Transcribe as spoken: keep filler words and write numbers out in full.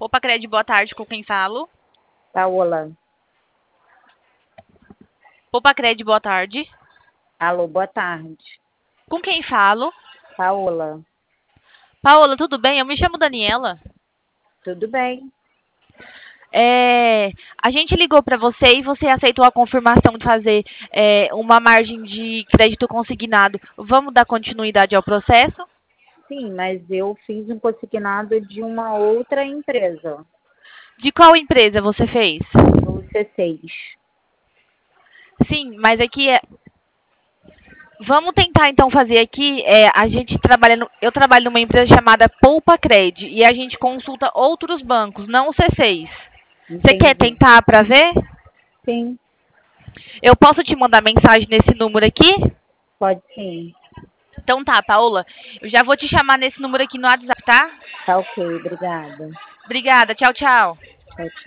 Opa, Cred, boa tarde, com quem falo? Paola. Opa, Cred, boa tarde. Alô, boa tarde. Com quem falo? Paola. Paola, tudo bem? Eu me chamo Daniela. Tudo bem? É, a gente ligou para você e você aceitou a confirmação de fazer é, uma margem de crédito consignado. Vamos dar continuidade ao processo? Sim, mas eu fiz um consignado de uma outra empresa, De qual empresa você fez? no C seis. Sim, mas aqui é. Vamos tentar então fazer aqui. É, a gente trabalha. No, eu trabalho numa empresa chamada Poupa Cred e a gente consulta outros bancos, não o C seis. Você quer Entendi. tentar para ver? Sim, Eu posso te mandar mensagem nesse número aqui? pode sim. Então tá, Paola. Eu já vou te chamar nesse número aqui no WhatsApp, tá? Tá ok, obrigada. Obrigada. Tchau, tchau. Tchau, tchau.